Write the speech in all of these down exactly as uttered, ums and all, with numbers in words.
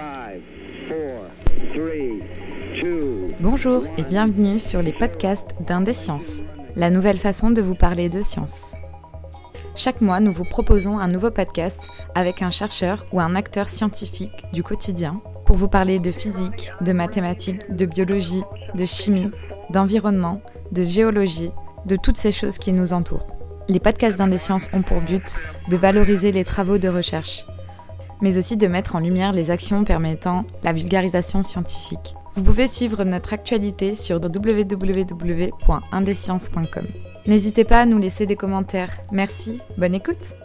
five, four, three, two, Bonjour et bienvenue sur les podcasts d'Indescience, la nouvelle façon de vous parler de science. Chaque mois, nous vous proposons un nouveau podcast avec un chercheur ou un acteur scientifique du quotidien pour vous parler de physique, de mathématiques, de biologie, de chimie, d'environnement, de géologie, de toutes ces choses qui nous entourent. Les podcasts d'Indescience ont pour but de valoriser les travaux de recherche, mais aussi de mettre en lumière les actions permettant la vulgarisation scientifique. Vous pouvez suivre notre actualité sur w w w point indescience point com. N'hésitez pas à nous laisser des commentaires. Merci, bonne écoute.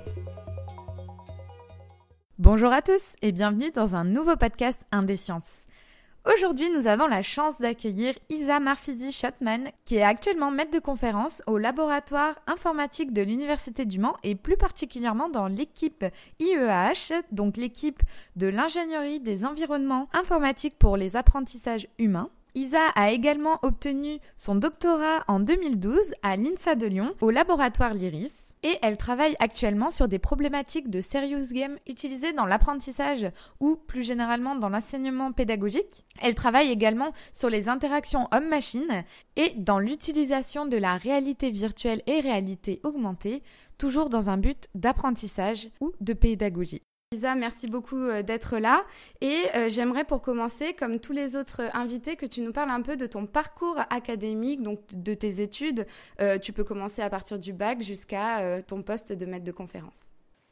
Bonjour à tous et bienvenue dans un nouveau podcast Indescience. Aujourd'hui, nous avons la chance d'accueillir Isa Marfizi-Schotman, qui est actuellement maître de conférence au laboratoire informatique de l'Université du Mans et plus particulièrement dans l'équipe I E A H, donc l'équipe de l'ingénierie des environnements informatiques pour les apprentissages humains. Isa a également obtenu son doctorat en deux mille douze à l'INSA de Lyon au laboratoire Lyris. Et elle travaille actuellement sur des problématiques de serious game utilisées dans l'apprentissage ou plus généralement dans l'enseignement pédagogique. Elle travaille également sur les interactions homme-machine et dans l'utilisation de la réalité virtuelle et réalité augmentée, toujours dans un but d'apprentissage ou de pédagogie. Isa, merci beaucoup d'être là et euh, j'aimerais pour commencer, comme tous les autres invités, que tu nous parles un peu de ton parcours académique, donc de tes études. Euh, tu peux commencer à partir du bac jusqu'à euh, ton poste de maître de conférence.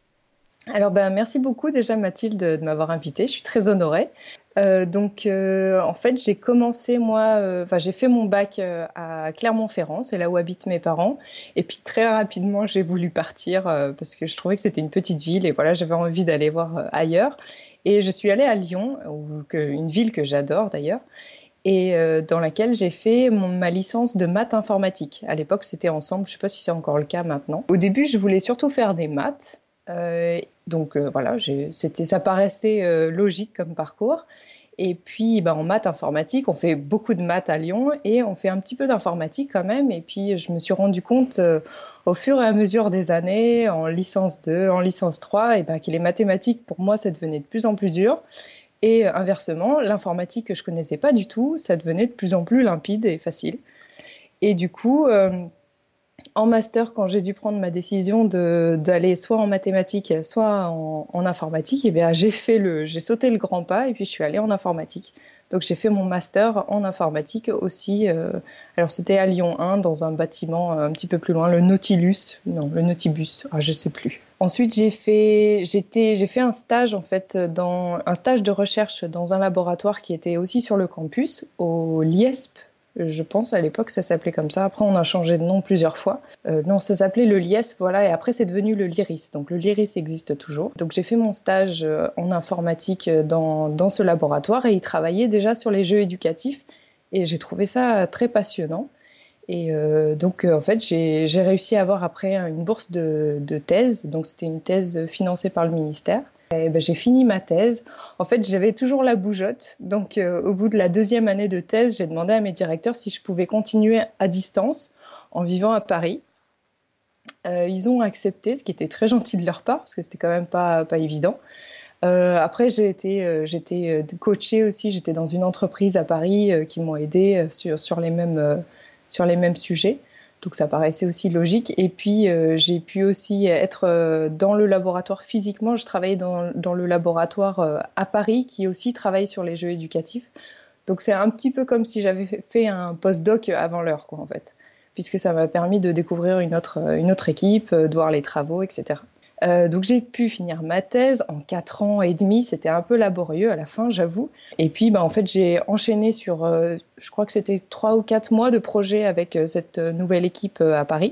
Alors ben, merci beaucoup déjà Mathilde de m'avoir invitée, je suis très honorée. Euh, donc euh, en fait j'ai commencé moi, enfin euh, j'ai fait mon bac euh, à Clermont-Ferrand, c'est là où habitent mes parents, et puis très rapidement j'ai voulu partir euh, parce que je trouvais que c'était une petite ville et voilà j'avais envie d'aller voir euh, ailleurs. Et je suis allée à Lyon, où, que, une ville que j'adore d'ailleurs, et euh, dans laquelle j'ai fait mon, ma licence de maths informatique. À l'époque c'était ensemble, je ne sais pas si c'est encore le cas maintenant. Au début je voulais surtout faire des maths. Euh, donc euh, voilà, j'ai, c'était, ça paraissait euh, logique comme parcours. Et puis ben, en maths informatique, on fait beaucoup de maths à Lyon et on fait un petit peu d'informatique quand même. Et puis je me suis rendu compte euh, au fur et à mesure des années, en licence deux, en licence trois, et ben, que les mathématiques pour moi ça devenait de plus en plus dur. Et euh, inversement, l'informatique que je connaissais pas du tout, ça devenait de plus en plus limpide et facile. Et du coup... Euh, En master, quand j'ai dû prendre ma décision de, d'aller soit en mathématiques, soit en, en informatique, eh bien, j'ai, fait le, j'ai sauté le grand pas et puis je suis allée en informatique. Donc j'ai fait mon master en informatique aussi. Euh, alors c'était à Lyon un, dans un bâtiment un petit peu plus loin, le Nautilus, non, le Nautibus, ah, je ne sais plus. Ensuite, j'ai fait, j'étais, j'ai fait un stage, en fait, dans, un stage de recherche dans un laboratoire qui était aussi sur le campus, au LIESP. Je pense à l'époque ça s'appelait comme ça. Après on a changé de nom plusieurs fois. Euh, non, ça s'appelait le LIESP, voilà, et après c'est devenu le Lyris. Donc le Lyris existe toujours. Donc j'ai fait mon stage en informatique dans, dans ce laboratoire et il travaillait déjà sur les jeux éducatifs et j'ai trouvé ça très passionnant. Et euh, donc euh, en fait j'ai, j'ai réussi à avoir après une bourse de, de thèse. Donc c'était une thèse financée par le ministère. Et ben, j'ai fini ma thèse. En fait, j'avais toujours la bougeotte. Donc, euh, au bout de la deuxième année de thèse, j'ai demandé à mes directeurs si je pouvais continuer à distance en vivant à Paris. Euh, ils ont accepté, ce qui était très gentil de leur part, parce que c'était quand même pas, pas évident. Euh, après, j'ai été, euh, j'étais coachée aussi. J'étais dans une entreprise à Paris euh, qui m'ont aidée sur, sur, les mêmes, euh, sur les mêmes sujets. Donc ça paraissait aussi logique. Et puis euh, j'ai pu aussi être euh, dans le laboratoire physiquement. Je travaillais dans, dans le laboratoire euh, à Paris qui aussi travaille sur les jeux éducatifs. Donc c'est un petit peu comme si j'avais fait un post-doc avant l'heure, quoi, en fait. Puisque ça m'a permis de découvrir une autre, une autre équipe, de voir les travaux, et cetera. Euh, donc j'ai pu finir ma thèse en quatre ans et demi, c'était un peu laborieux à la fin, j'avoue. Et puis bah, en fait j'ai enchaîné sur, euh, je crois que c'était trois ou quatre mois de projet avec euh, cette nouvelle équipe euh, à Paris,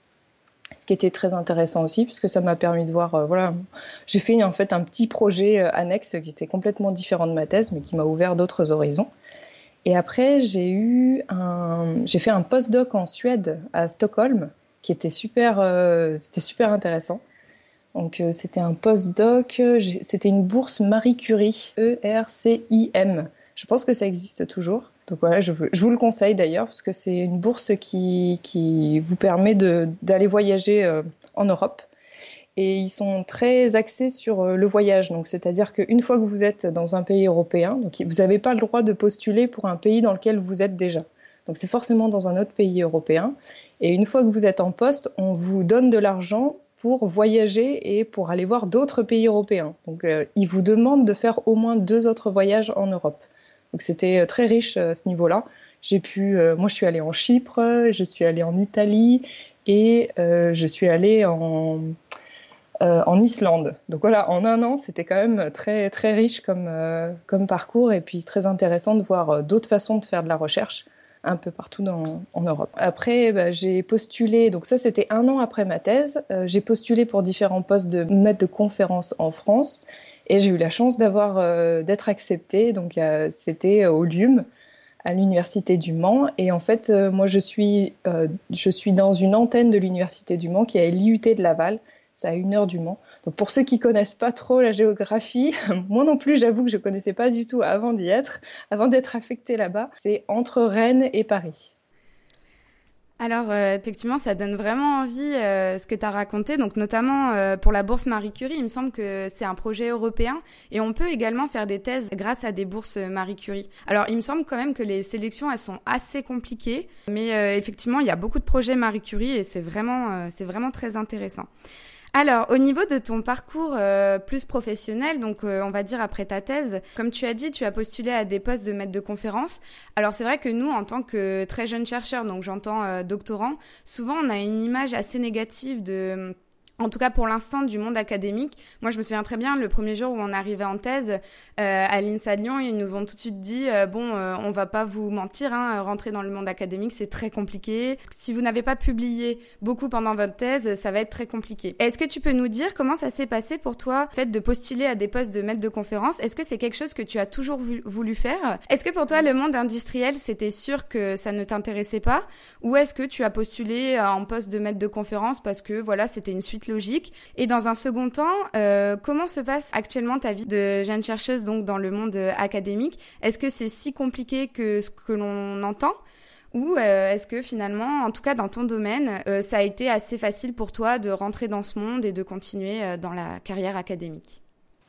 ce qui était très intéressant aussi puisque ça m'a permis de voir, euh, voilà, j'ai fait en fait un petit projet euh, annexe qui était complètement différent de ma thèse mais qui m'a ouvert d'autres horizons. Et après j'ai eu un, j'ai fait un post-doc en Suède à Stockholm qui était super, euh, c'était super intéressant. Donc, euh, c'était un post-doc, j'ai, c'était une bourse Marie Curie, E R C I M. Je pense que ça existe toujours. Donc voilà, je, je vous le conseille d'ailleurs, parce que c'est une bourse qui, qui vous permet de, d'aller voyager euh, en Europe. et ils sont très axés sur le voyage. Donc, c'est-à-dire qu'une fois que vous êtes dans un pays européen, donc vous n'avez pas le droit de postuler pour un pays dans lequel vous êtes déjà. Donc, c'est forcément dans un autre pays européen. Et une fois que vous êtes en poste, on vous donne de l'argent pour voyager et pour aller voir d'autres pays européens. Donc, euh, ils vous demandent de faire au moins deux autres voyages en Europe. Donc, c'était très riche à ce niveau-là. J'ai pu, euh, moi, je suis allée en Chypre, je suis allée en Italie et euh, je suis allée en, euh, en Islande. Donc voilà, en un an, c'était quand même très, très riche comme, euh, comme parcours et puis très intéressant de voir euh, d'autres façons de faire de la recherche un peu partout dans, en Europe. Après, bah, j'ai postulé, donc ça c'était un an après ma thèse, euh, j'ai postulé pour différents postes de maître de conférence en France et j'ai eu la chance d'avoir, euh, d'être acceptée, donc euh, c'était au L U M, à l'Université du Mans, et en fait, euh, moi je suis, euh, je suis dans une antenne de l'Université du Mans qui est à l'I U T de Laval, c'est à une heure du Mans. Donc pour ceux qui connaissent pas trop la géographie, moi non plus, j'avoue que je connaissais pas du tout avant d'y être, avant d'être affectée là-bas. C'est entre Rennes et Paris. Alors, euh, effectivement, ça donne vraiment envie euh, ce que tu as raconté. Donc, notamment euh, pour la bourse Marie Curie, il me semble que c'est un projet européen et on peut également faire des thèses grâce à des bourses Marie Curie. Alors, il me semble quand même que les sélections, elles sont assez compliquées, mais euh, effectivement, il y a beaucoup de projets Marie Curie et c'est vraiment, euh, c'est vraiment très intéressant. Alors, au niveau de ton parcours euh, plus professionnel, donc euh, on va dire après ta thèse, comme tu as dit, tu as postulé à des postes de maître de conférence. Alors, c'est vrai que nous, en tant que très jeunes chercheurs, donc j'entends euh, doctorants, souvent on a une image assez négative de... En tout cas, pour l'instant, du monde académique. Moi, je me souviens très bien, le premier jour où on arrivait en thèse, euh, à l'INSA de Lyon, ils nous ont tout de suite dit, euh, bon, euh, on va pas vous mentir, hein, rentrer dans le monde académique, c'est très compliqué. Si vous n'avez pas publié beaucoup pendant votre thèse, ça va être très compliqué. Est-ce que tu peux nous dire comment ça s'est passé pour toi, le fait de postuler à des postes de maître de conférence? Est-ce que c'est quelque chose que tu as toujours voulu faire? Est-ce que pour toi, le monde industriel, c'était sûr que ça ne t'intéressait pas? Ou est-ce que tu as postulé en poste de maître de conférence parce que, voilà, c'était une suite logique? Et dans un second temps, euh, comment se passe actuellement ta vie de jeune chercheuse donc dans le monde euh, académique? Est-ce que c'est si compliqué que ce que l'on entend? Ou euh, est-ce que finalement, en tout cas dans ton domaine, euh, ça a été assez facile pour toi de rentrer dans ce monde et de continuer euh, dans la carrière académique?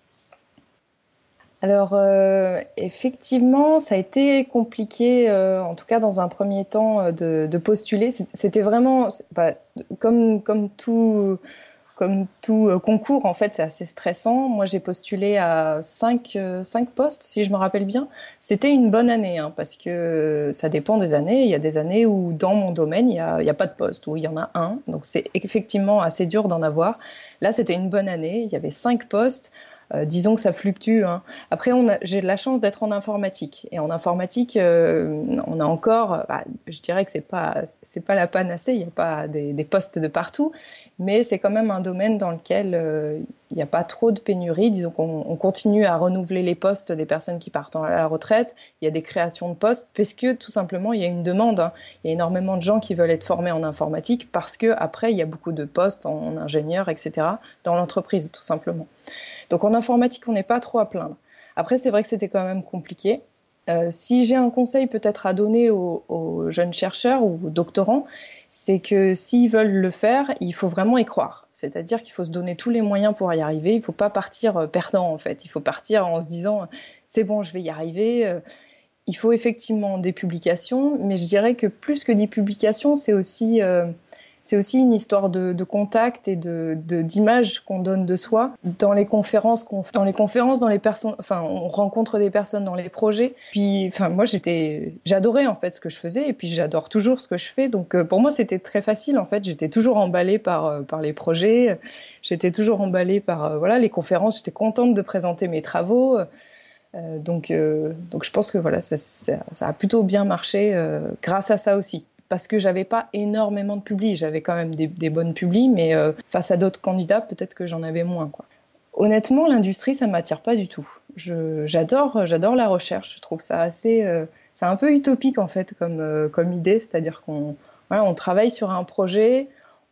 Alors, euh, effectivement, ça a été compliqué, euh, en tout cas dans un premier temps, euh, de, de postuler. C'était vraiment, bah, comme, comme tout, comme tout euh, concours, en fait, c'est assez stressant. Moi, j'ai postulé à cinq, euh, cinq postes, si je me rappelle bien. C'était une bonne année, hein, parce que ça dépend des années. Il y a des années où, dans mon domaine, il n'y a, il y a pas de poste, où il y en a un. Donc, c'est effectivement assez dur d'en avoir. Là, c'était une bonne année. Il y avait cinq postes. Euh, disons que ça fluctue, hein. Après, on a, j'ai de la chance d'être en informatique. Et en informatique, euh, on a encore, bah, je dirais que c'est pas, c'est pas la panacée, il n'y a pas des, des postes de partout, mais c'est quand même un domaine dans lequel euh, il n'y a pas trop de pénurie. Disons qu'on on continue à renouveler les postes des personnes qui partent à la retraite. Il y a des créations de postes parce que tout simplement, il y a une demande, hein. Il y a énormément de gens qui veulent être formés en informatique parce qu'après, il y a beaucoup de postes en, en ingénieur, et cetera, dans l'entreprise, tout simplement. Donc en informatique, on n'est pas trop à plaindre. Après, c'est vrai que c'était quand même compliqué. Euh, si j'ai un conseil peut-être à donner aux, aux jeunes chercheurs ou aux doctorants, c'est que s'ils veulent le faire, il faut vraiment y croire. C'est-à-dire qu'il faut se donner tous les moyens pour y arriver. Il ne faut pas partir perdant, en fait. Il faut partir en se disant « c'est bon, je vais y arriver ». Il faut effectivement des publications, mais je dirais que plus que des publications, c'est aussi... Euh, C'est aussi une histoire de, de contact et de, de, d'image qu'on donne de soi. Dans les conférences, qu'on, dans les conférences, dans les personnes, enfin, on rencontre des personnes dans les projets. Puis, enfin, moi, j'étais, j'adorais en fait ce que je faisais, et puis j'adore toujours ce que je fais. Donc, euh, pour moi, c'était très facile. En fait, j'étais toujours emballée par euh, par les projets. J'étais toujours emballée par euh, voilà les conférences. J'étais contente de présenter mes travaux. Euh, donc, euh, donc, je pense que voilà, ça, ça, ça a plutôt bien marché euh, grâce à ça aussi. Parce que j'avais pas énormément de publis. J'avais quand même des, des bonnes publis, mais euh, face à d'autres candidats, peut-être que j'en avais moins, quoi. Honnêtement, l'industrie, ça m'attire pas du tout. Je, j'adore, j'adore la recherche. Je trouve ça assez... Euh, c'est un peu utopique, en fait, comme, euh, comme idée. C'est-à-dire qu'on voilà, on travaille sur un projet,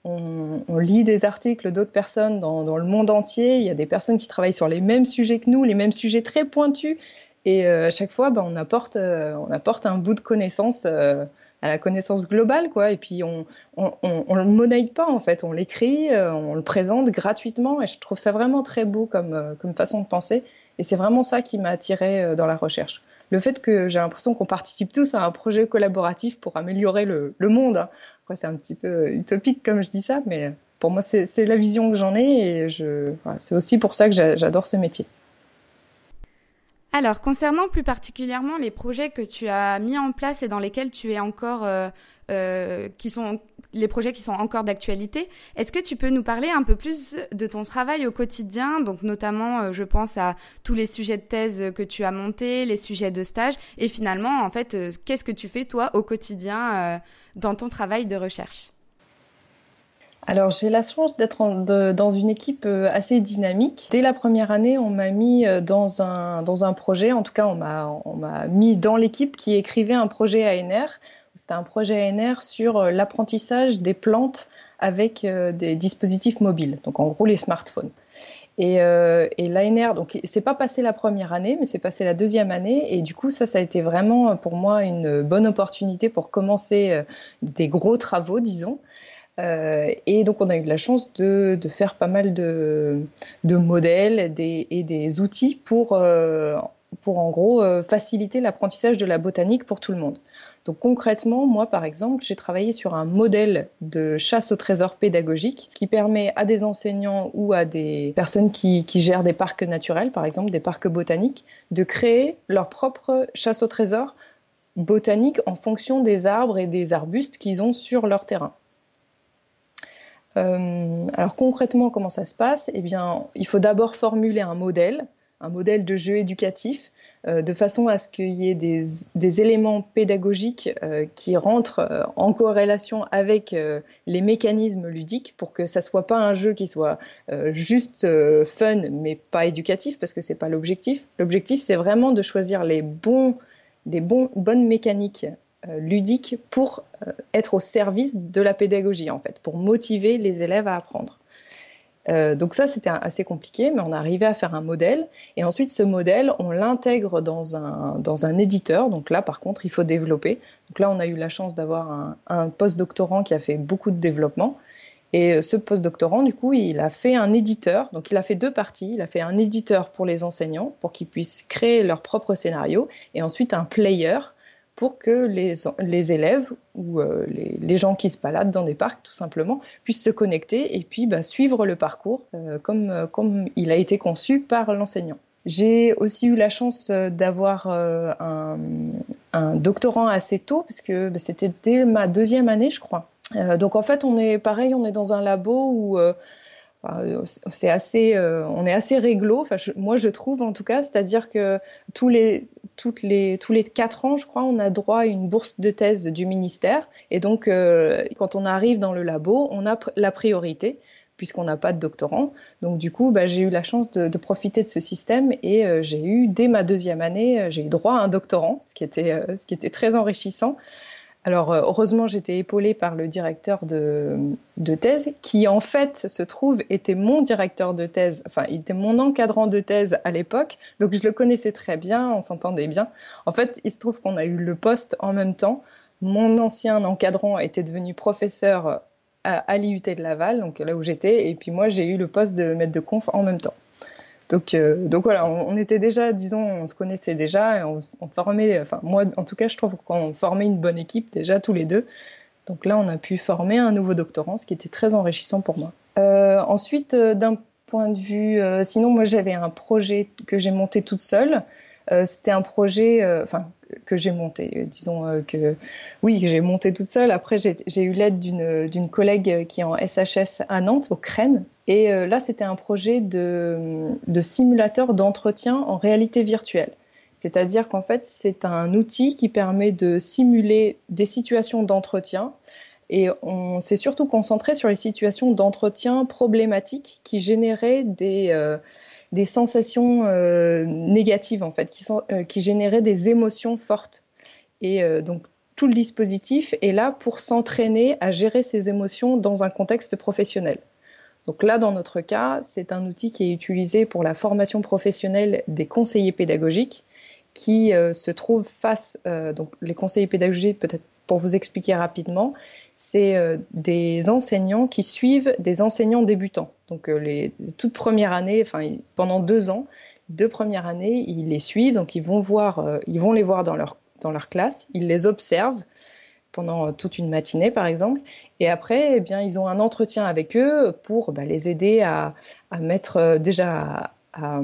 on, on lit des articles d'autres personnes dans, dans le monde entier. Il y a des personnes qui travaillent sur les mêmes sujets que nous, les mêmes sujets très pointus. Et euh, à chaque fois, bah, on, apporte, euh, on apporte un bout de connaissance... Euh, à la connaissance globale, quoi. Et puis on on, on, on le monnaie pas en fait, on l'écrit, euh, on le présente gratuitement. Et je trouve ça vraiment très beau comme euh, comme façon de penser. Et c'est vraiment ça qui m'a attirée euh, dans la recherche. Le fait que j'ai l'impression qu'on participe tous à un projet collaboratif pour améliorer le, le monde. Hein. Après, c'est un petit peu utopique comme je dis ça, mais pour moi, c'est, c'est la vision que j'en ai et je, voilà, c'est aussi pour ça que j'a, j'adore ce métier. Alors, concernant plus particulièrement les projets que tu as mis en place et dans lesquels tu es encore, euh, euh, qui sont les projets qui sont encore d'actualité, est-ce que tu peux nous parler un peu plus de ton travail au quotidien, donc notamment, euh, je pense à tous les sujets de thèse que tu as montés, les sujets de stage, et finalement, en fait, euh, qu'est-ce que tu fais toi au quotidien euh, dans ton travail de recherche ? Alors, j'ai la chance d'être en, de, dans une équipe assez dynamique. Dès la première année, on m'a mis dans un, dans un projet, en tout cas, on m'a, on m'a mis dans l'équipe qui écrivait un projet A N R. C'était un projet A N R sur l'apprentissage des plantes avec des dispositifs mobiles, donc en gros les smartphones. Et, euh, et l'A N R, donc c'est pas passé la première année, mais c'est passé la deuxième année. Et du coup, ça, ça a été vraiment pour moi une bonne opportunité pour commencer des gros travaux, disons. Euh, et donc, on a eu la chance de, de faire pas mal de, de modèles des, et des outils pour, euh, pour en gros, euh, faciliter l'apprentissage de la botanique pour tout le monde. Donc, concrètement, moi, par exemple, j'ai travaillé sur un modèle de chasse au trésor pédagogique qui permet à des enseignants ou à des personnes qui, qui gèrent des parcs naturels, par exemple, des parcs botaniques, de créer leur propre chasse au trésor botanique en fonction des arbres et des arbustes qu'ils ont sur leur terrain. Euh, alors concrètement, comment ça se passe ? Eh bien, il faut d'abord formuler un modèle, un modèle de jeu éducatif, euh, de façon à ce qu'il y ait des, des éléments pédagogiques euh, qui rentrent euh, en corrélation avec euh, les mécanismes ludiques, pour que ça soit pas un jeu qui soit euh, juste euh, fun, mais pas éducatif, parce que c'est pas l'objectif. L'objectif, c'est vraiment de choisir les bons, les bons, bonnes mécaniques ludique pour être au service de la pédagogie, en fait, pour motiver les élèves à apprendre. Euh, donc ça, c'était assez compliqué, mais on arrivait à faire un modèle. Et ensuite, ce modèle, on l'intègre dans un, dans un éditeur. Donc là, par contre, il faut développer. Donc là, on a eu la chance d'avoir un, un post-doctorant qui a fait beaucoup de développement. Et ce post-doctorant, du coup, il a fait un éditeur. Donc il a fait deux parties. Il a fait un éditeur pour les enseignants, pour qu'ils puissent créer leur propre scénario. Et ensuite, un player pour que les, les élèves ou euh, les, les gens qui se baladent dans des parcs, tout simplement, puissent se connecter et puis bah, suivre le parcours euh, comme, euh, comme il a été conçu par l'enseignant. J'ai aussi eu la chance d'avoir euh, un, un doctorant assez tôt, parce que bah, c'était dès ma deuxième année, je crois. Euh, donc en fait, on est pareil, on est dans un labo où... Euh, C'est assez, euh, on est assez réglo, enfin, je, moi je trouve en tout cas, c'est-à-dire que tous les, toutes les, tous les quatre ans, je crois, on a droit à une bourse de thèse du ministère. Et donc, euh, quand on arrive dans le labo, on a pr- la priorité, puisqu'on n'a pas de doctorant. Donc du coup, bah, j'ai eu la chance de, de profiter de ce système et euh, j'ai eu, dès ma deuxième année, euh, j'ai eu droit à un doctorant, ce qui était, euh, ce qui était très enrichissant. Alors, heureusement, j'étais épaulée par le directeur de, de thèse, qui en fait, se trouve, était mon directeur de thèse, enfin, il était mon encadrant de thèse à l'époque, donc je le connaissais très bien, on s'entendait bien. En fait, il se trouve qu'on a eu le poste en même temps. Mon ancien encadrant était devenu professeur à, à l'I U T de Laval, donc là où j'étais, et puis moi, j'ai eu le poste de maître de conf en même temps. Donc, euh, donc voilà, on, on était déjà, disons, on se connaissait déjà, et on, on formait, enfin moi en tout cas je trouve qu'on formait une bonne équipe déjà tous les deux. Donc là on a pu former un nouveau doctorant, ce qui était très enrichissant pour moi. Euh, ensuite, euh, d'un point de vue, euh, sinon moi j'avais un projet que j'ai monté toute seule. Euh, c'était un projet, enfin euh, que j'ai monté, disons euh, que oui que j'ai monté toute seule. Après j'ai, j'ai eu l'aide d'une, d'une collègue qui est en S H S à Nantes, au C R E N. Et euh, là c'était un projet de, de simulateur d'entretien en réalité virtuelle. C'est-à-dire qu'en fait c'est un outil qui permet de simuler des situations d'entretien. Et on s'est surtout concentré sur les situations d'entretien problématiques qui généraient des euh, des sensations euh, négatives en fait, qui, sont, euh, qui généraient des émotions fortes. Et euh, donc tout le dispositif est là pour s'entraîner à gérer ces émotions dans un contexte professionnel. Donc là, dans notre cas, c'est un outil qui est utilisé pour la formation professionnelle des conseillers pédagogiques qui euh, se trouvent face, euh, donc les conseillers pédagogiques, peut-être pour vous expliquer rapidement, c'est euh, des enseignants qui suivent des enseignants débutants. Donc euh, les toutes premières années, enfin pendant deux ans, deux premières années, ils les suivent, donc ils vont voir, euh, ils vont les voir dans leur dans leur classe, ils les observent pendant toute une matinée par exemple, et après, eh bien, ils ont un entretien avec eux pour bah, les aider à, à mettre euh, déjà à, à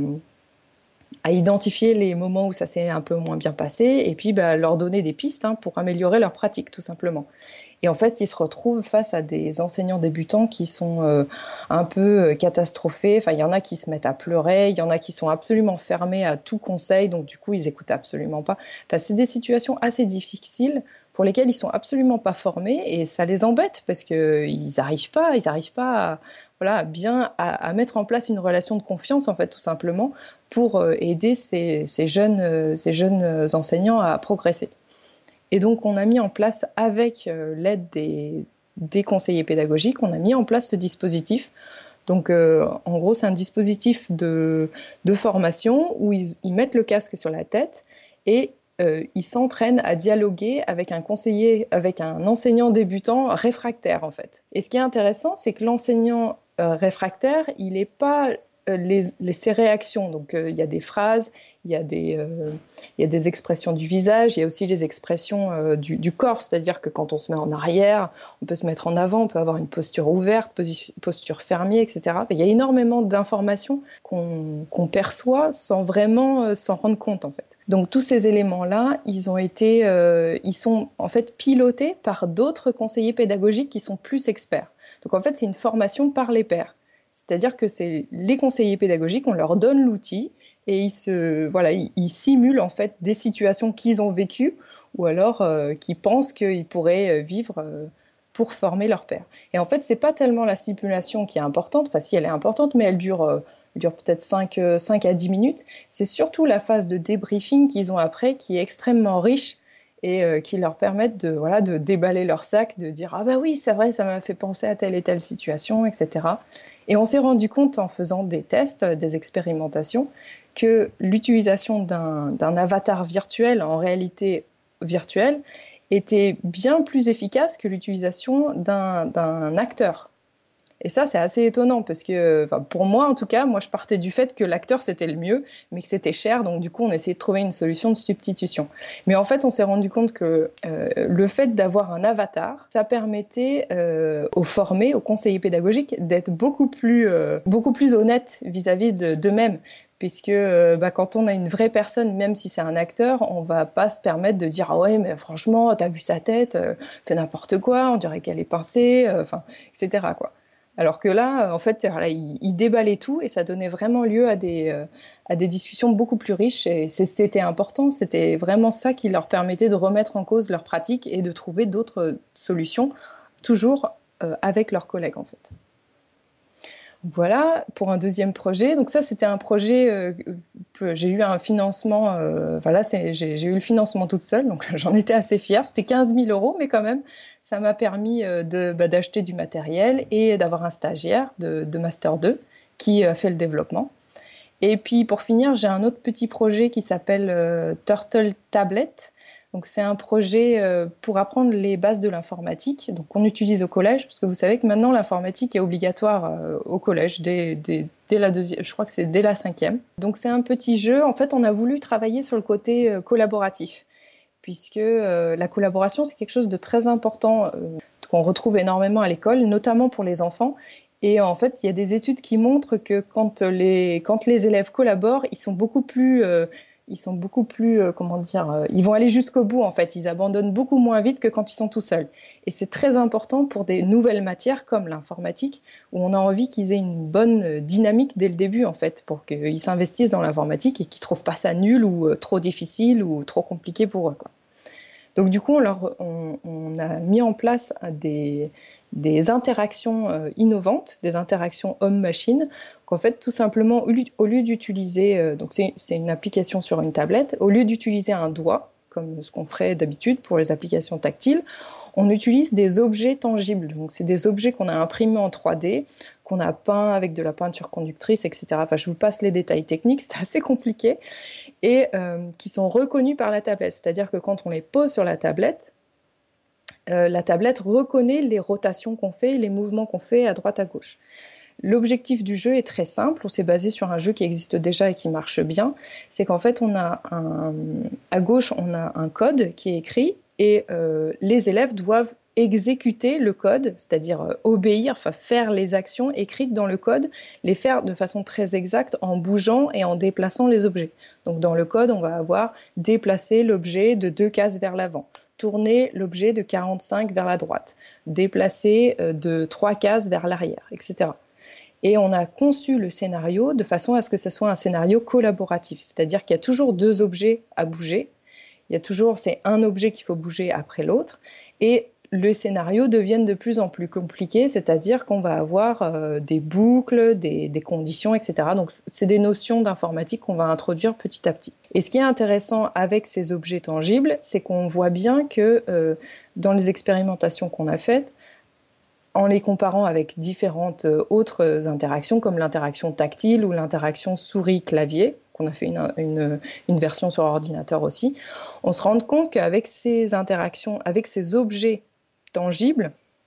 à identifier les moments où ça s'est un peu moins bien passé et puis bah, leur donner des pistes hein, pour améliorer leur pratique tout simplement. Et en fait, ils se retrouvent face à des enseignants débutants qui sont euh, un peu catastrophés. Enfin, il y en a qui se mettent à pleurer, il y en a qui sont absolument fermés à tout conseil, donc du coup, ils n'écoutent absolument pas. Enfin, c'est des situations assez difficiles pour lesquelles ils sont absolument pas formés et ça les embête parce qu'ils n'arrivent pas, ils n'arrivent pas à, voilà, bien à, à mettre en place une relation de confiance en fait tout simplement pour euh, aider ces, ces, jeunes, euh, ces jeunes enseignants à progresser. Et donc on a mis en place avec euh, l'aide des, des conseillers pédagogiques, on a mis en place ce dispositif. Donc euh, en gros c'est un dispositif de, de formation où ils, ils mettent le casque sur la tête et Euh, ils s'entraînent à dialoguer avec un conseiller, avec un enseignant débutant réfractaire en fait. Et ce qui est intéressant, c'est que l'enseignant euh, réfractaire, il n'est pas euh, les, les, ses réactions. Donc euh, il y a des phrases, il y a des, euh, il y a des expressions du visage, il y a aussi les expressions euh, du, du corps, c'est-à-dire que quand on se met en arrière, on peut se mettre en avant, on peut avoir une posture ouverte, posture fermée, et cetera. Il y a énormément d'informations qu'on, qu'on perçoit sans vraiment euh, s'en rendre compte en fait. Donc tous ces éléments-là, ils ont été, euh, ils sont en fait pilotés par d'autres conseillers pédagogiques qui sont plus experts. Donc en fait, c'est une formation par les pairs. C'est-à-dire que c'est les conseillers pédagogiques, on leur donne l'outil et ils se, voilà, ils, ils simulent en fait des situations qu'ils ont vécues ou alors euh, qu'ils pensent qu'ils pourraient vivre euh, pour former leurs pairs. Et en fait, c'est pas tellement la simulation qui est importante. Enfin, si elle est importante, mais elle dure euh, dure peut-être cinq à dix minutes. C'est surtout la phase de débriefing qu'ils ont après qui est extrêmement riche et euh, qui leur permettent de, voilà, de déballer leur sac, de dire « Ah bah oui, c'est vrai, ça m'a fait penser à telle et telle situation, et cetera » Et on s'est rendu compte en faisant des tests, des expérimentations, que l'utilisation d'un, d'un avatar virtuel en réalité virtuelle était bien plus efficace que l'utilisation d'un, d'un acteur. Et ça, c'est assez étonnant parce que, enfin, pour moi, en tout cas, moi, je partais du fait que l'acteur, c'était le mieux, mais que c'était cher. Donc, du coup, on essayait de trouver une solution de substitution. Mais en fait, on s'est rendu compte que euh, le fait d'avoir un avatar, ça permettait euh, aux formés, aux conseillers pédagogiques, d'être beaucoup plus, euh, beaucoup plus honnêtes vis-à-vis de, d'eux-mêmes. Puisque euh, bah, quand on a une vraie personne, même si c'est un acteur, on ne va pas se permettre de dire « Ah ouais, mais franchement, t'as vu sa tête, euh, fait n'importe quoi, on dirait qu'elle est pincée, euh, enfin, et cetera quoi. Alors que là, en fait, voilà, ils, ils déballaient tout et ça donnait vraiment lieu à des, euh, à des discussions beaucoup plus riches. Et c'était important, c'était vraiment ça qui leur permettait de remettre en cause leur pratique et de trouver d'autres solutions, toujours euh, avec leurs collègues, en fait. Voilà, pour un deuxième projet. Donc ça, c'était un projet, euh, que j'ai eu un financement, euh, voilà, c'est, j'ai, j'ai eu le financement toute seule, donc j'en étais assez fière. C'était quinze mille euros, mais quand même, ça m'a permis euh, de, bah, d'acheter du matériel et d'avoir un stagiaire de, de Master deux qui a fait le développement. Et puis, pour finir, j'ai un autre petit projet qui s'appelle euh, Turtle Tablet. Donc, c'est un projet euh, pour apprendre les bases de l'informatique. Donc, on utilise au collège, parce que vous savez que maintenant, l'informatique est obligatoire euh, au collège, dès, dès, dès la deuxième, je crois que c'est dès la cinquième. Donc, c'est un petit jeu. En fait, on a voulu travailler sur le côté euh, collaboratif, puisque euh, la collaboration, c'est quelque chose de très important, euh, qu'on retrouve énormément à l'école, notamment pour les enfants. Et en fait, il y a des études qui montrent que quand les, quand les élèves collaborent, ils sont beaucoup plus... Euh, ils sont beaucoup plus, euh, comment dire, euh, ils vont aller jusqu'au bout en fait, ils abandonnent beaucoup moins vite que quand ils sont tout seuls. Et c'est très important pour des nouvelles matières comme l'informatique, où on a envie qu'ils aient une bonne dynamique dès le début en fait, pour qu'ils s'investissent dans l'informatique et qu'ils ne trouvent pas ça nul ou euh, trop difficile ou trop compliqué pour eux, quoi. Donc du coup, on, leur, on, on a mis en place des, des interactions euh, innovantes, des interactions homme-machine, qu'en fait, tout simplement, au lieu, au lieu d'utiliser, euh, donc c'est, c'est une application sur une tablette, au lieu d'utiliser un doigt, comme ce qu'on ferait d'habitude pour les applications tactiles, on utilise des objets tangibles. Donc c'est des objets qu'on a imprimés en trois D, qu'on a peints avec de la peinture conductrice, et cetera. Enfin, je vous passe les détails techniques, c'est assez compliqué, et euh, qui sont reconnus par la tablette. C'est-à-dire que quand on les pose sur la tablette, euh, la tablette reconnaît les rotations qu'on fait, les mouvements qu'on fait à droite à gauche. L'objectif du jeu est très simple, on s'est basé sur un jeu qui existe déjà et qui marche bien, c'est qu'en fait on a un, à gauche on a un code qui est écrit et euh, les élèves doivent exécuter le code, c'est-à-dire euh, obéir, enfin faire les actions écrites dans le code, les faire de façon très exacte en bougeant et en déplaçant les objets. Donc dans le code on va avoir déplacer l'objet de deux cases vers l'avant, tourner l'objet de quarante-cinq vers la droite, déplacer euh, de trois cases vers l'arrière, et cetera. Et on a conçu le scénario de façon à ce que ce soit un scénario collaboratif, c'est-à-dire qu'il y a toujours deux objets à bouger, il y a toujours, c'est un objet qu'il faut bouger après l'autre, et le scénario devient de plus en plus compliqué, c'est-à-dire qu'on va avoir euh, des boucles, des, des conditions, et cetera. Donc c'est des notions d'informatique qu'on va introduire petit à petit. Et ce qui est intéressant avec ces objets tangibles, c'est qu'on voit bien que euh, dans les expérimentations qu'on a faites, en les comparant avec différentes autres interactions, comme l'interaction tactile ou l'interaction souris-clavier, qu'on a fait une, une, une version sur ordinateur aussi, on se rend compte qu'avec ces interactions, avec ces objets tangibles,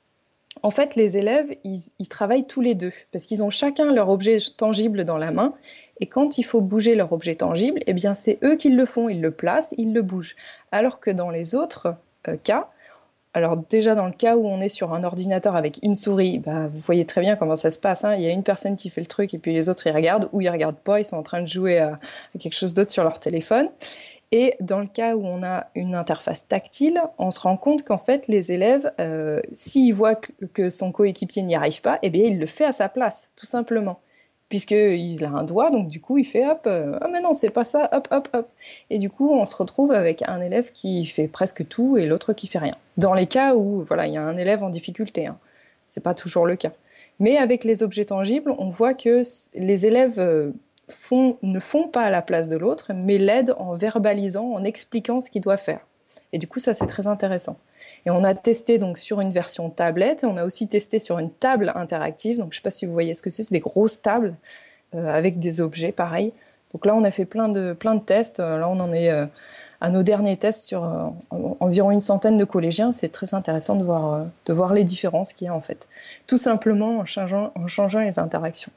en fait, les élèves, ils, ils travaillent tous les deux, parce qu'ils ont chacun leur objet tangible dans la main, et quand il faut bouger leur objet tangible, eh bien, c'est eux qui le font, ils le placent, ils le bougent. Alors que dans les autres euh, cas, alors déjà dans le cas où on est sur un ordinateur avec une souris, bah, vous voyez très bien comment ça se passe, hein. Il y a une personne qui fait le truc et puis les autres ils regardent ou ils regardent pas, ils sont en train de jouer à, à quelque chose d'autre sur leur téléphone. Et dans le cas où on a une interface tactile, on se rend compte qu'en fait les élèves, euh, s'ils voient que, que son coéquipier n'y arrive pas, eh bien il le fait à sa place, tout simplement. Puisqu'il a un doigt, donc du coup il fait hop, euh, ah mais non c'est pas ça, hop hop hop. Et du coup on se retrouve avec un élève qui fait presque tout et l'autre qui fait rien. Dans les cas où voilà il y a un élève en difficulté, hein. C'est pas toujours le cas. Mais avec les objets tangibles, on voit que les élèves euh, font, ne font pas à la place de l'autre, mais l'aident en verbalisant, en expliquant ce qu'il doit faire. Et du coup ça c'est très intéressant. Et on a testé donc sur une version tablette, on a aussi testé sur une table interactive. Donc je ne sais pas si vous voyez ce que c'est, c'est des grosses tables euh, avec des objets pareil. Donc là on a fait plein de, plein de tests, là on en est euh, à nos derniers tests sur euh, environ une centaine de collégiens. C'est très intéressant de voir, euh, de voir les différences qu'il y a en fait, tout simplement en changeant, en changeant les interactions.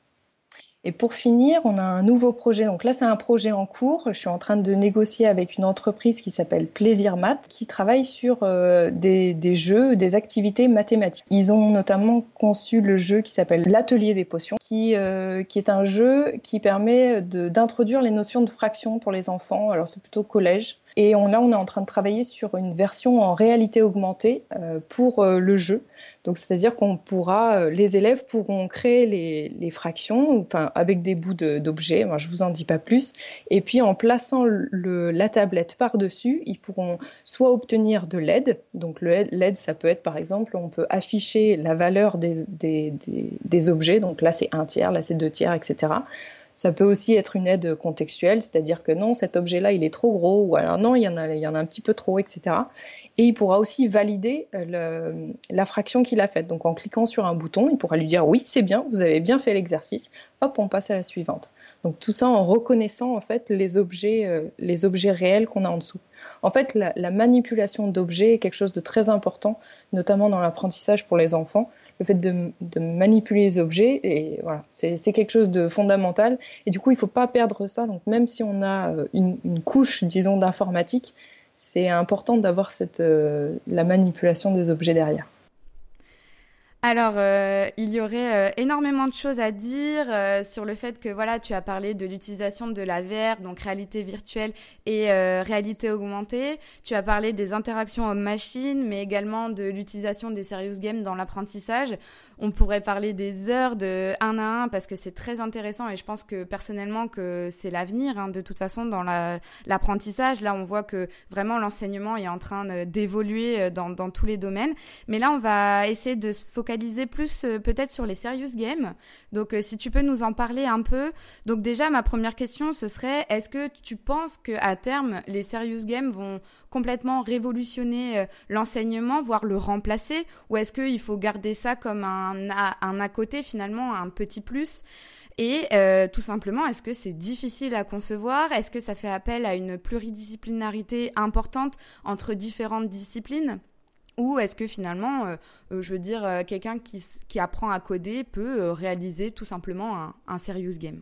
Et pour finir, on a un nouveau projet. Donc là, c'est un projet en cours. Je suis en train de négocier avec une entreprise qui s'appelle Plaisir Math, qui travaille sur euh, des, des jeux, des activités mathématiques. Ils ont notamment conçu le jeu qui s'appelle l'Atelier des potions, qui, euh, qui est un jeu qui permet de, d'introduire les notions de fraction pour les enfants. Alors c'est plutôt collège. Et on, là, on est en train de travailler sur une version en réalité augmentée euh, pour euh, le jeu. Donc, c'est-à-dire qu'on pourra, euh, les élèves pourront créer les, les fractions, enfin, avec des bouts de, d'objets. Moi, je vous en dis pas plus. Et puis, en plaçant le, la tablette par-dessus, ils pourront soit obtenir de l'aide. Donc, le l'aide, ça peut être, par exemple, on peut afficher la valeur des, des, des, des objets. Donc là, c'est un tiers, là, c'est deux tiers, et cetera. Ça peut aussi être une aide contextuelle, c'est-à-dire que non, cet objet-là, il est trop gros, ou alors non, il y en a, il y en a un petit peu trop, et cetera. Et il pourra aussi valider le, la fraction qu'il a faite. Donc en cliquant sur un bouton, il pourra lui dire « oui, c'est bien, vous avez bien fait l'exercice ». Hop, on passe à la suivante. Donc tout ça en reconnaissant en fait les objets, euh, les objets réels qu'on a en dessous. En fait, la, la manipulation d'objets est quelque chose de très important, notamment dans l'apprentissage pour les enfants. Le fait de, de manipuler les objets, et voilà, c'est, c'est quelque chose de fondamental. Et du coup, il ne faut pas perdre ça. Donc, même si on a une, une couche, disons, d'informatique, c'est important d'avoir cette, euh, la manipulation des objets derrière. Alors, euh, il y aurait euh, énormément de choses à dire euh, sur le fait que, voilà, tu as parlé de l'utilisation de la V R, donc réalité virtuelle et euh, réalité augmentée. Tu as parlé des interactions homme-machine, mais également de l'utilisation des serious games dans l'apprentissage. On pourrait parler des heures de un à un parce que c'est très intéressant et je pense que personnellement que c'est l'avenir, hein, de toute façon dans la, l'apprentissage. Là, on voit que vraiment l'enseignement est en train d'évoluer dans, dans tous les domaines. Mais là, on va essayer de se focaliser plus euh, peut-être sur les serious games. Donc, euh, si tu peux nous en parler un peu. Donc déjà, ma première question, ce serait, est-ce que tu penses qu'à terme, les serious games vont complètement révolutionner euh, l'enseignement, voire le remplacer, ou est-ce qu'il faut garder ça comme un, un à côté, finalement, un petit plus ? Et euh, tout simplement, est-ce que c'est difficile à concevoir ? Est-ce que ça fait appel à une pluridisciplinarité importante entre différentes disciplines ? Ou est-ce que finalement, euh, euh, je veux dire, euh, quelqu'un qui, qui apprend à coder peut euh, réaliser tout simplement un, un serious game?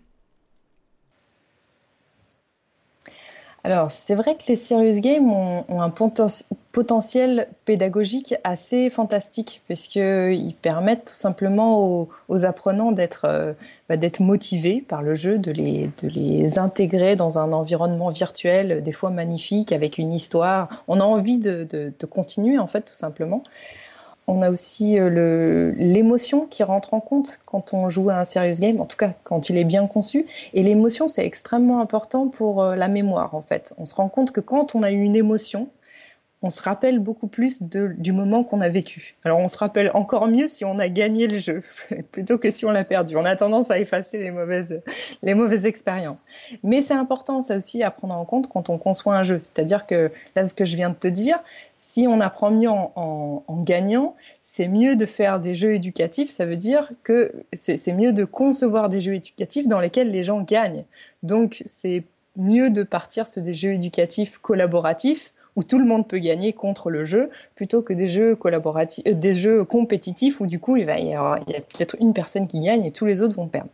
Alors, c'est vrai que les serious games ont, ont un poten- potentiel pédagogique assez fantastique, puisqu'ils permettent tout simplement aux, aux apprenants d'être, euh, bah, d'être motivés par le jeu, de les, de les intégrer dans un environnement virtuel, des fois magnifique, avec une histoire. On a envie de, de, de continuer, en fait, tout simplement. On a aussi le, l'émotion qui rentre en compte quand on joue à un serious game, en tout cas quand il est bien conçu. Et l'émotion, c'est extrêmement important pour la mémoire, en fait. On se rend compte que quand on a eu une émotion, on se rappelle beaucoup plus de, du moment qu'on a vécu. Alors on se rappelle encore mieux si on a gagné le jeu, plutôt que si on l'a perdu. On a tendance à effacer les mauvaises, les mauvaises expériences. Mais c'est important, ça aussi, à prendre en compte quand on conçoit un jeu. C'est-à-dire que, là, ce que je viens de te dire, si on apprend mieux en, en, en gagnant, c'est mieux de faire des jeux éducatifs. Ça veut dire que c'est, c'est mieux de concevoir des jeux éducatifs dans lesquels les gens gagnent. Donc c'est mieux de partir sur des jeux éducatifs collaboratifs, où tout le monde peut gagner contre le jeu, plutôt que des jeux collaboratifs, euh, des jeux compétitifs où du coup il va y avoir, il y a peut-être une personne qui gagne et tous les autres vont perdre.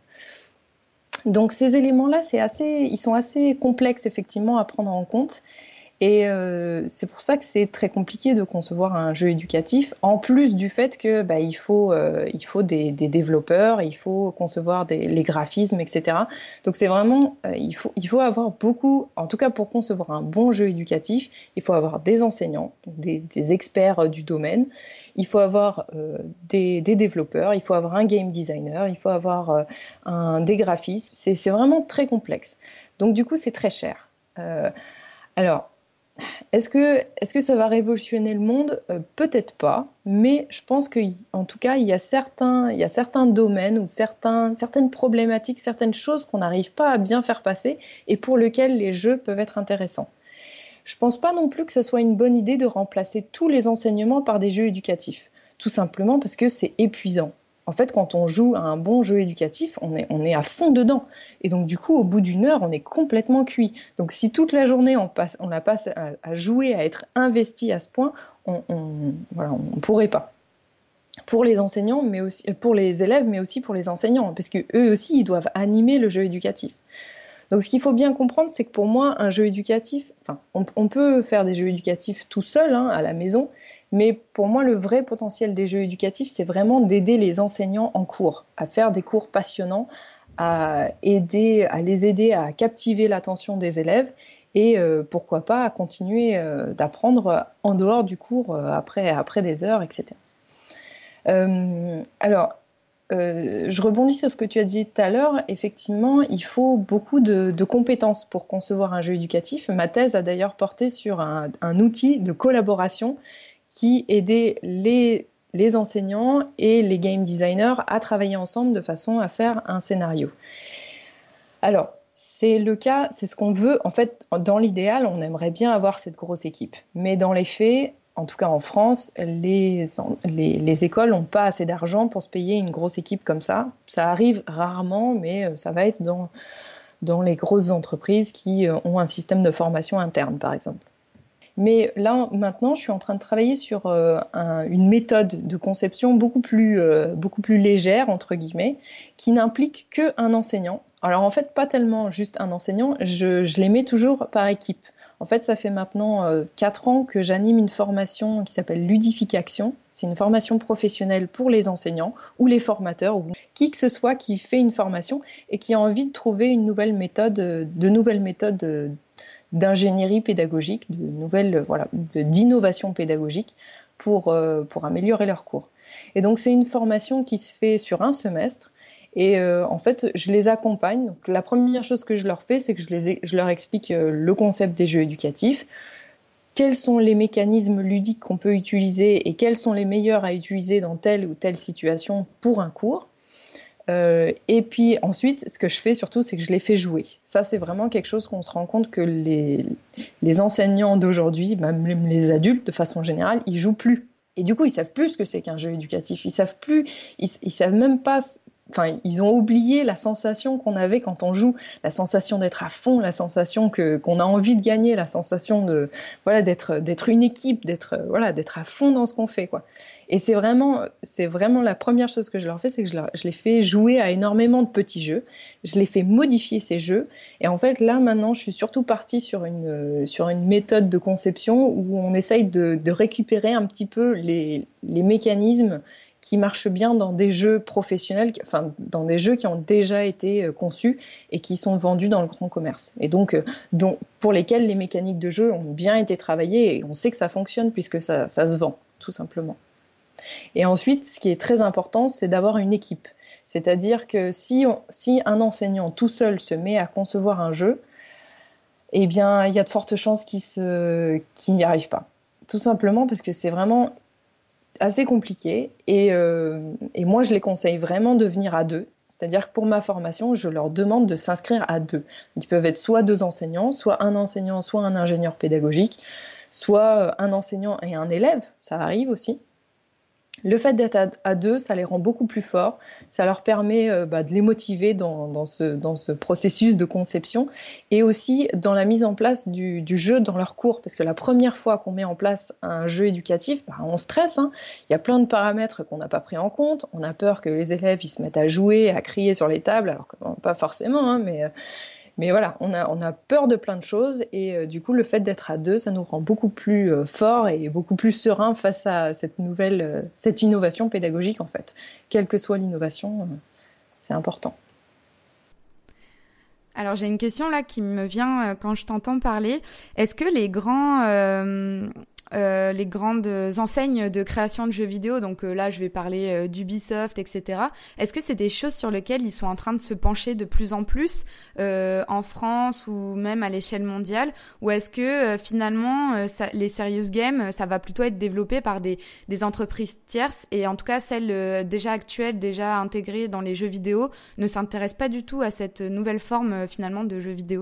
Donc ces éléments-là, c'est assez, ils sont assez complexes effectivement à prendre en compte. Et euh, c'est pour ça que c'est très compliqué de concevoir un jeu éducatif, en plus du fait que bah, il faut, euh, il faut des, des développeurs, il faut concevoir des, les graphismes, et cetera. Donc c'est vraiment, euh, il faut, il faut avoir beaucoup, en tout cas pour concevoir un bon jeu éducatif, il faut avoir des enseignants, des, des experts du domaine, il faut avoir euh, des, des développeurs, il faut avoir un game designer, il faut avoir euh, un, des graphistes. C'est, c'est vraiment très complexe. Donc du coup, c'est très cher. Euh, alors, Est-ce que, est-ce que ça va révolutionner le monde ? euh, Peut-être pas, mais je pense qu'en tout cas, il y a certains, il y a certains domaines ou certains, certaines problématiques, certaines choses qu'on n'arrive pas à bien faire passer et pour lesquelles les jeux peuvent être intéressants. Je ne pense pas non plus que ce soit une bonne idée de remplacer tous les enseignements par des jeux éducatifs, tout simplement parce que c'est épuisant. En fait, quand on joue à un bon jeu éducatif, on est, on est à fond dedans. Et donc, du coup, au bout d'une heure, on est complètement cuit. Donc, si toute la journée, on, passe, on la passe à, à jouer, à être investi à ce point, on ne voilà, on pourrait pas. Pour les enseignants, mais aussi, pour les élèves, mais aussi pour les enseignants, parce qu'eux aussi, ils doivent animer le jeu éducatif. Donc, ce qu'il faut bien comprendre, c'est que pour moi, un jeu éducatif, enfin, on, on peut faire des jeux éducatifs tout seul, hein, à la maison, mais pour moi, le vrai potentiel des jeux éducatifs, c'est vraiment d'aider les enseignants en cours, à faire des cours passionnants, à, aider, à les aider à captiver l'attention des élèves et euh, pourquoi pas à continuer euh, d'apprendre en dehors du cours, euh, après, après des heures, et cetera. Euh, alors, Euh, je rebondis sur ce que tu as dit tout à l'heure. Effectivement, il faut beaucoup de, de compétences pour concevoir un jeu éducatif. Ma thèse a d'ailleurs porté sur un, un outil de collaboration qui aidait les, les enseignants et les game designers à travailler ensemble de façon à faire un scénario. Alors, c'est le cas, c'est ce qu'on veut. En fait, dans l'idéal, on aimerait bien avoir cette grosse équipe. Mais dans les faits, en tout cas en France, les, les, les écoles n'ont pas assez d'argent pour se payer une grosse équipe comme ça. Ça arrive rarement, mais ça va être dans, dans les grosses entreprises qui ont un système de formation interne, par exemple. Mais là, maintenant, je suis en train de travailler sur euh, un, une méthode de conception beaucoup plus, euh, beaucoup plus légère, entre guillemets, qui n'implique qu'un enseignant. Alors en fait, pas tellement juste un enseignant, je, je les mets toujours par équipe. En fait, ça fait maintenant euh, quatre ans que j'anime une formation qui s'appelle Ludification. C'est une formation professionnelle pour les enseignants ou les formateurs ou qui que ce soit qui fait une formation et qui a envie de trouver une nouvelle méthode, de nouvelles méthodes d'ingénierie pédagogique, de nouvelles, voilà, d'innovation pédagogique pour, euh, pour améliorer leurs cours. Et donc, c'est une formation qui se fait sur un semestre. Et euh, en fait, je les accompagne. Donc, la première chose que je leur fais, c'est que je, les, je leur explique euh, le concept des jeux éducatifs, quels sont les mécanismes ludiques qu'on peut utiliser et quels sont les meilleurs à utiliser dans telle ou telle situation pour un cours. Euh, et puis ensuite, ce que je fais surtout, c'est que je les fais jouer. Ça, c'est vraiment quelque chose qu'on se rend compte que les, les enseignants d'aujourd'hui, même les adultes de façon générale, ils jouent plus. Et du coup, ils savent plus ce que c'est qu'un jeu éducatif. Ils savent plus, ils, ils savent même pas enfin, ils ont oublié la sensation qu'on avait quand on joue, la sensation d'être à fond, la sensation que, qu'on a envie de gagner, la sensation de, voilà, d'être, d'être une équipe, d'être, voilà, d'être à fond dans ce qu'on fait, quoi. Et c'est vraiment, c'est vraiment la première chose que je leur fais, c'est que je, leur, je les fais jouer à énormément de petits jeux. Je les fais modifier ces jeux. Et en fait, là, maintenant, je suis surtout partie sur une, sur une méthode de conception où on essaye de, de récupérer un petit peu les, les mécanismes qui marchent bien dans des jeux professionnels, enfin, dans des jeux qui ont déjà été conçus et qui sont vendus dans le grand commerce. Et donc, donc pour lesquels les mécaniques de jeu ont bien été travaillées et on sait que ça fonctionne puisque ça, ça se vend, tout simplement. Et ensuite, ce qui est très important, c'est d'avoir une équipe. C'est-à-dire que si, on, si un enseignant tout seul se met à concevoir un jeu, eh bien, il y a de fortes chances qu'il se, qu'il n'y arrive pas. Tout simplement parce que c'est vraiment assez compliqué. Et, euh, et moi, je les conseille vraiment de venir à deux. C'est-à-dire que pour ma formation, je leur demande de s'inscrire à deux. Ils peuvent être soit deux enseignants, soit un enseignant, soit un ingénieur pédagogique, soit un enseignant et un élève, ça arrive aussi. Le fait d'être à, à deux, ça les rend beaucoup plus forts, ça leur permet euh, bah, de les motiver dans, dans, ce, dans ce processus de conception et aussi dans la mise en place du, du jeu dans leurs cours, parce que la première fois qu'on met en place un jeu éducatif, bah, on stresse, hein. Il y a plein de paramètres qu'on n'a pas pris en compte, on a peur que les élèves ils se mettent à jouer, à crier sur les tables, alors que bon, pas forcément, hein, mais... Euh, Mais voilà, on a, on a peur de plein de choses et euh, du coup, le fait d'être à deux, ça nous rend beaucoup plus euh, forts et beaucoup plus sereins face à cette nouvelle, euh, cette innovation pédagogique en fait. Quelle que soit l'innovation, euh, c'est important. Alors j'ai une question là qui me vient euh, quand je t'entends parler. Est-ce que les grands... Euh... Euh, les grandes enseignes de création de jeux vidéo, donc euh, là je vais parler euh, d'Ubisoft, et cetera. Est-ce que c'est des choses sur lesquelles ils sont en train de se pencher de plus en plus euh, en France ou même à l'échelle mondiale, ou est-ce que euh, finalement euh, ça, les serious games, ça va plutôt être développé par des, des entreprises tierces et en tout cas celles euh, déjà actuelles, déjà intégrées dans les jeux vidéo, ne s'intéressent pas du tout à cette nouvelle forme euh, finalement de jeux vidéo?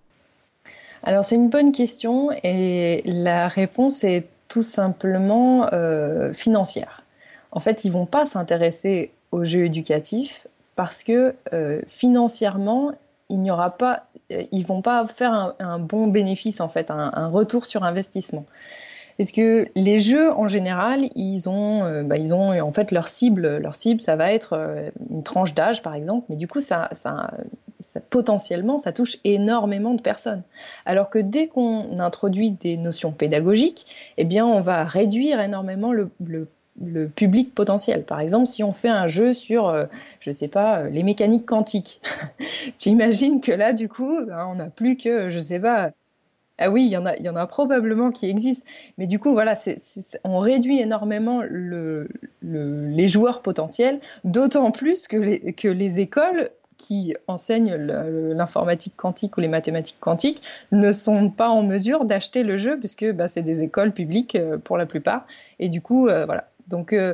Alors c'est une bonne question et la réponse est tout simplement euh, financière. En fait, ils vont pas s'intéresser aux jeux éducatifs parce que euh, financièrement, il n'y aura pas, ils vont pas faire un, un bon bénéfice en fait, un, un retour sur investissement. Parce que les jeux, en général, ils ont, euh, bah, ils ont en fait leur cible. Leur cible, ça va être euh, une tranche d'âge, par exemple. Mais du coup, ça, ça, ça, potentiellement, ça touche énormément de personnes. Alors que dès qu'on introduit des notions pédagogiques, eh bien, on va réduire énormément le, le le public potentiel. Par exemple, si on fait un jeu sur, euh, je sais pas, les mécaniques quantiques, tu imagines que là, du coup, ben, on n'a plus que, je sais pas. Ah oui, il y en a, il y en a probablement qui existent. Mais du coup, voilà, c'est, c'est, on réduit énormément le, le, les joueurs potentiels, d'autant plus que les, que les écoles qui enseignent le, l'informatique quantique ou les mathématiques quantiques ne sont pas en mesure d'acheter le jeu, puisque bah, c'est des écoles publiques euh, pour la plupart. Et du coup, euh, voilà. Donc, euh,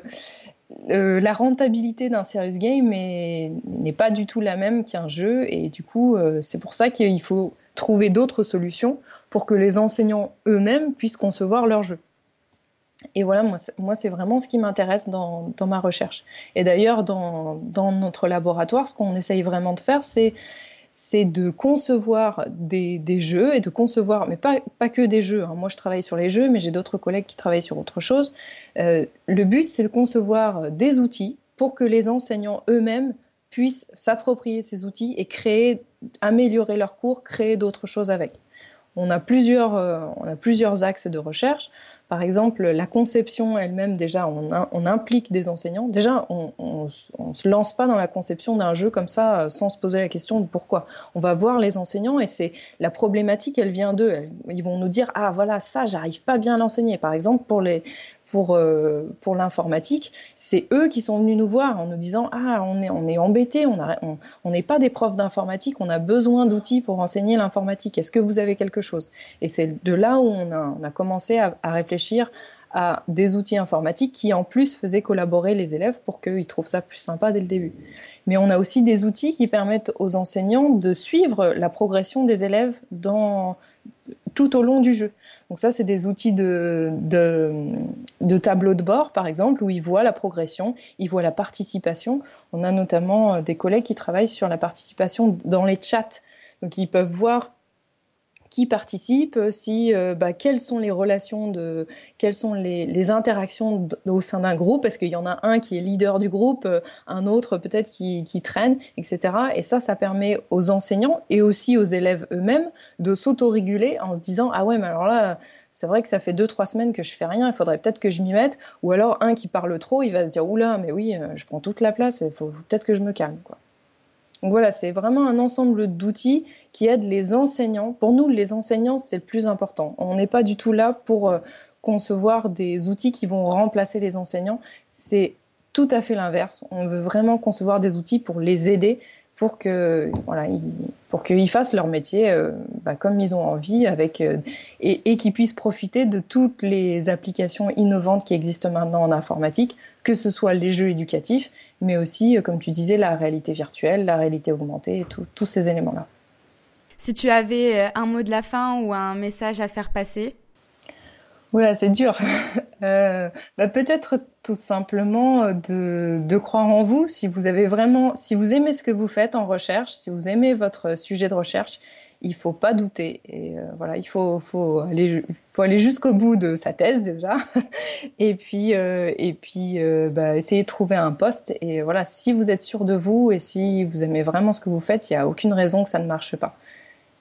euh, la rentabilité d'un serious game est, n'est pas du tout la même qu'un jeu. Et du coup, euh, c'est pour ça qu'il faut trouver d'autres solutions pour que les enseignants eux-mêmes puissent concevoir leur jeu. Et voilà, moi, c'est, moi, c'est vraiment ce qui m'intéresse dans, dans ma recherche. Et d'ailleurs, dans, dans notre laboratoire, ce qu'on essaye vraiment de faire, c'est, c'est de concevoir des, des jeux et de concevoir, mais pas, pas que des jeux. Hein. Moi, je travaille sur les jeux, mais j'ai d'autres collègues qui travaillent sur autre chose. Euh, le but, c'est de concevoir des outils pour que les enseignants eux-mêmes puissent s'approprier ces outils et créer, améliorer leurs cours, créer d'autres choses avec. On a plusieurs, euh, on a plusieurs axes de recherche. Par exemple, la conception elle-même, déjà, on, on implique des enseignants. Déjà, on ne se lance pas dans la conception d'un jeu comme ça euh, sans se poser la question de pourquoi. On va voir les enseignants et c'est la problématique, elle vient d'eux. Ils vont nous dire « Ah, voilà, ça, j'arrive pas bien à l'enseigner. » Par exemple, pour les... Pour, euh, pour l'informatique, c'est eux qui sont venus nous voir en nous disant « Ah, on est, on est embêtés, on n'est on, on pas des profs d'informatique, on a besoin d'outils pour enseigner l'informatique. Est-ce que vous avez quelque chose ?» Et c'est de là où on a, on a commencé à, à réfléchir à des outils informatiques qui, en plus, faisaient collaborer les élèves pour qu'ils trouvent ça plus sympa dès le début. Mais on a aussi des outils qui permettent aux enseignants de suivre la progression des élèves dans... tout au long du jeu. Donc ça, c'est des outils de, de, de tableau de bord, par exemple, où ils voient la progression, ils voient la participation. On a notamment des collègues qui travaillent sur la participation dans les chats. Donc ils peuvent voir qui participe, si, euh, bah, quelles sont les relations, de, quelles sont les, les interactions d- au sein d'un groupe, parce qu'il y en a un qui est leader du groupe, euh, un autre peut-être qui, qui traîne, et cetera. Et ça, ça permet aux enseignants et aussi aux élèves eux-mêmes de s'autoréguler en se disant « Ah ouais, mais alors là, c'est vrai que ça fait deux, trois semaines que je fais rien, il faudrait peut-être que je m'y mette. » Ou alors un qui parle trop, il va se dire « Oula, mais oui, je prends toute la place, il faut peut-être que je me calme. » quoi. Donc voilà, c'est vraiment un ensemble d'outils qui aident les enseignants. Pour nous, les enseignants, c'est le plus important. On n'est pas du tout là pour euh, concevoir des outils qui vont remplacer les enseignants. C'est tout à fait l'inverse. On veut vraiment concevoir des outils pour les aider, pour que voilà, ils, pour qu'ils fassent leur métier euh, bah, comme ils ont envie, avec euh, et, et qu'ils puissent profiter de toutes les applications innovantes qui existent maintenant en informatique, que ce soit les jeux éducatifs, mais aussi, euh, comme tu disais, la réalité virtuelle, la réalité augmentée, et tout, tous ces éléments-là. Si tu avais un mot de la fin ou un message à faire passer? Oula, c'est dur. euh, bah, peut-être tout simplement de, de croire en vous. Si vous avez vraiment, si vous aimez ce que vous faites en recherche, si vous aimez votre sujet de recherche, il faut pas douter. Et euh, voilà, il faut, faut aller, faut aller jusqu'au bout de sa thèse déjà. et puis, euh, et puis, euh, bah, essayer de trouver un poste. Et voilà, si vous êtes sûr de vous et si vous aimez vraiment ce que vous faites, il y a aucune raison que ça ne marche pas.